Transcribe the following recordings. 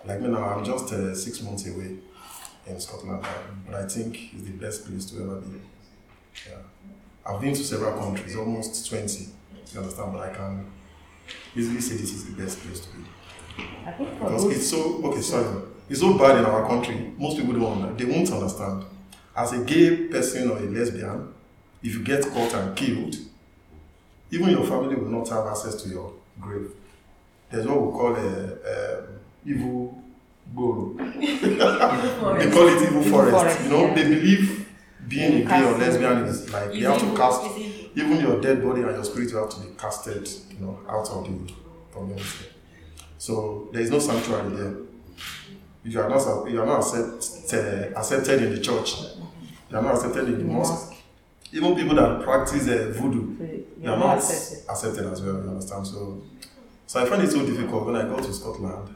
Like me now, I'm just 6 months away in Scotland, but I think it's the best place to ever be. Yeah. I've been to several countries, almost 20, you understand, but I can easily say this is the best place to be. I think because it's so, it's so bad in our country, most people they won't understand. As a gay person or a lesbian, if you get caught and killed, even your family will not have access to your grave. There's what we call a evil borough. They call it evil forest. You know, they believe being a gay or lesbian is like they have to cast even your dead body and your spirit have to be casted, you know, out of the community. So there is no sanctuary there. If you are not accepted in the church, you are not accepted in the mosque. Even people that practice voodoo, they are not accepted as well. You understand? So I find it so difficult when I go to Scotland.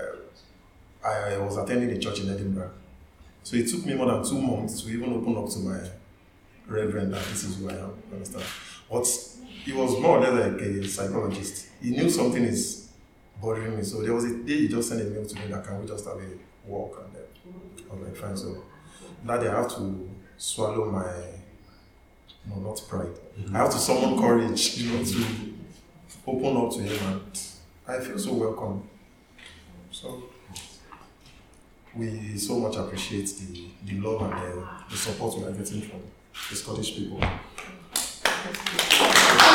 I was attending a church in Edinburgh. So it took me more than 2 months to even open up to my reverend that this is who I am, understand? But he was more or less like a psychologist. He knew something is bothering me. So there was a day he just sent a mail to me that can we just have a walk, and then I was like, fine. So that day I have to swallow my, no, not pride. I have to summon courage, you know, to open up to him, and I feel so welcome. So we so much appreciate the love and the support we are getting from the Scottish people.